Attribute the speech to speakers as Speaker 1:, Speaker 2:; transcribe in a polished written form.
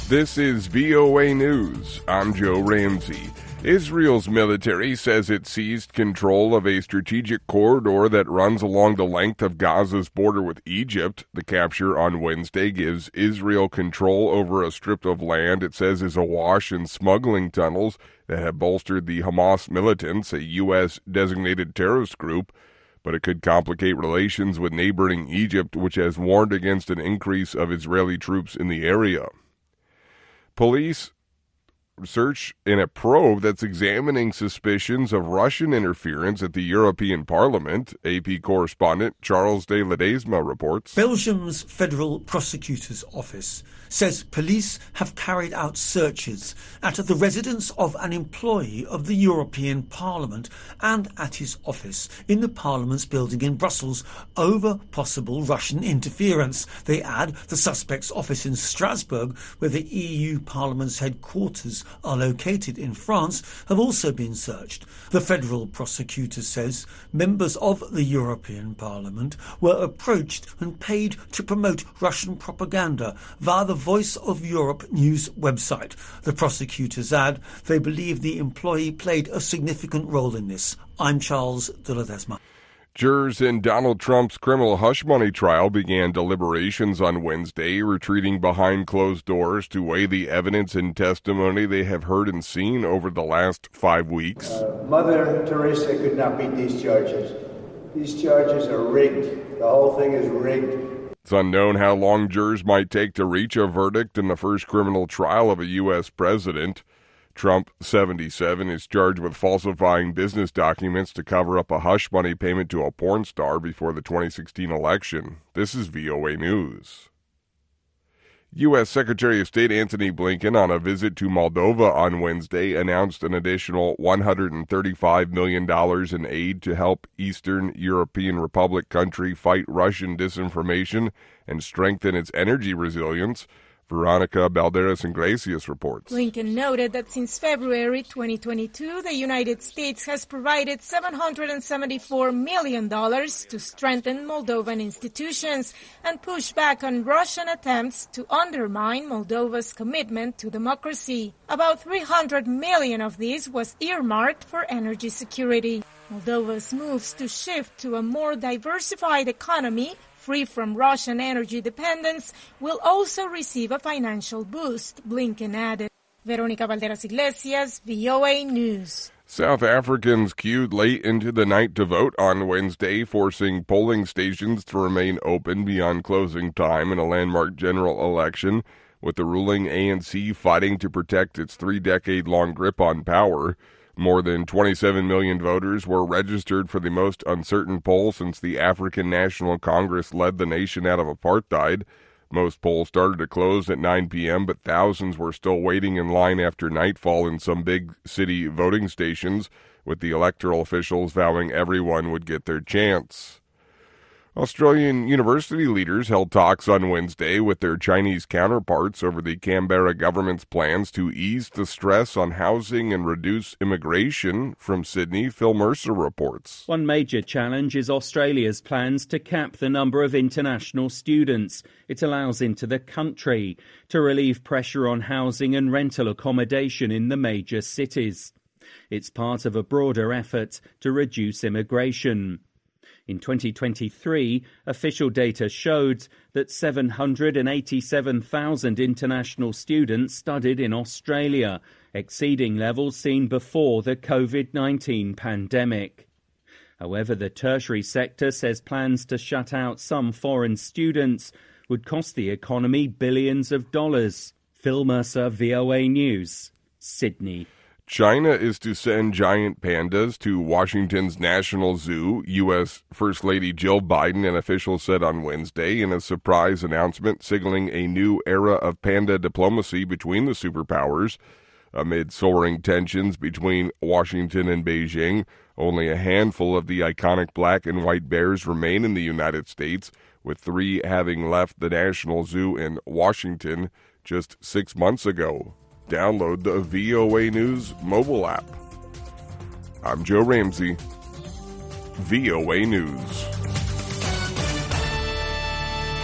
Speaker 1: This is VOA News. I'm Joe Ramsey. Israel's military says it seized control of a strategic corridor that runs along the length of Gaza's border with Egypt. The capture on Wednesday gives Israel control over a strip of land it says is awash in smuggling tunnels that have bolstered the Hamas militants, a U.S.-designated terrorist group. But it could complicate relations with neighboring Egypt, which has warned against an increase of Israeli troops in the area. Police search in a probe that's examining suspicions of Russian interference at the European Parliament. AP correspondent Charles de Ledesma reports.
Speaker 2: Belgium's Federal Prosecutor's Office says police have carried out searches at the residence of an employee of the European Parliament and at his office in the Parliament's building in Brussels over possible Russian interference. They add the suspect's office in Strasbourg, where the EU Parliament's headquarters are located in France, have also been searched. The federal prosecutor says members of the European Parliament were approached and paid to promote Russian propaganda via the Voice of Europe news website. The prosecutors add they believe the employee played a significant role in this. I'm Charles de Ledesma.
Speaker 1: Jurors in Donald Trump's criminal hush money trial began deliberations on Wednesday, retreating behind closed doors to weigh the evidence and testimony they have heard and seen over the last 5 weeks.
Speaker 3: Mother Teresa could not beat these charges. These charges are rigged. The whole thing is rigged.
Speaker 1: It's unknown how long jurors might take to reach a verdict in the first criminal trial of a U.S. president. Trump, 77, is charged with falsifying business documents to cover up a hush money payment to a porn star before the 2016 election. This is VOA News. U.S. Secretary of State Antony Blinken, on a visit to Moldova on Wednesday, announced an additional $135 million in aid to help Eastern European Republic country fight Russian disinformation and strengthen its energy resilience. Veronica Balderas-Iglesias reports.
Speaker 4: Blinken noted that since February 2022, the United States has provided $774 million to strengthen Moldovan institutions and push back on Russian attempts to undermine Moldova's commitment to democracy. About $300 million of this was earmarked for energy security. Moldova's moves to shift to a more diversified economy free from Russian energy dependence will also receive a financial boost, Blinken added. Veronica Balderas-Iglesias, VOA News.
Speaker 1: South Africans queued late into the night to vote on Wednesday, forcing polling stations to remain open beyond closing time in a landmark general election, with the ruling ANC fighting to protect its 3-decade-long grip on power. More than 27 million voters were registered for the most uncertain poll since the African National Congress led the nation out of apartheid. Most polls started to close at 9 p.m., but thousands were still waiting in line after nightfall in some big city voting stations, with the electoral officials vowing everyone would get their chance. Australian university leaders held talks on Wednesday with their Chinese counterparts over the Canberra government's plans to ease the stress on housing and reduce immigration. From Sydney, Phil Mercer reports.
Speaker 5: One major challenge is Australia's plans to cap the number of international students it allows into the country to relieve pressure on housing and rental accommodation in the major cities. It's part of a broader effort to reduce immigration. In 2023, official data showed that 787,000 international students studied in Australia, exceeding levels seen before the COVID-19 pandemic. However, the tertiary sector says plans to shut out some foreign students would cost the economy billions of dollars. Phil Mercer, VOA News, Sydney.
Speaker 1: China is to send giant pandas to Washington's National Zoo, U.S. First Lady Jill Biden, an official said on Wednesday in a surprise announcement signaling a new era of panda diplomacy between the superpowers. Amid soaring tensions between Washington and Beijing, only a handful of the iconic black and white bears remain in the United States, with 3 having left the National Zoo in Washington just 6 months ago. Download the VOA News mobile app. I'm Joe Ramsey, VOA News.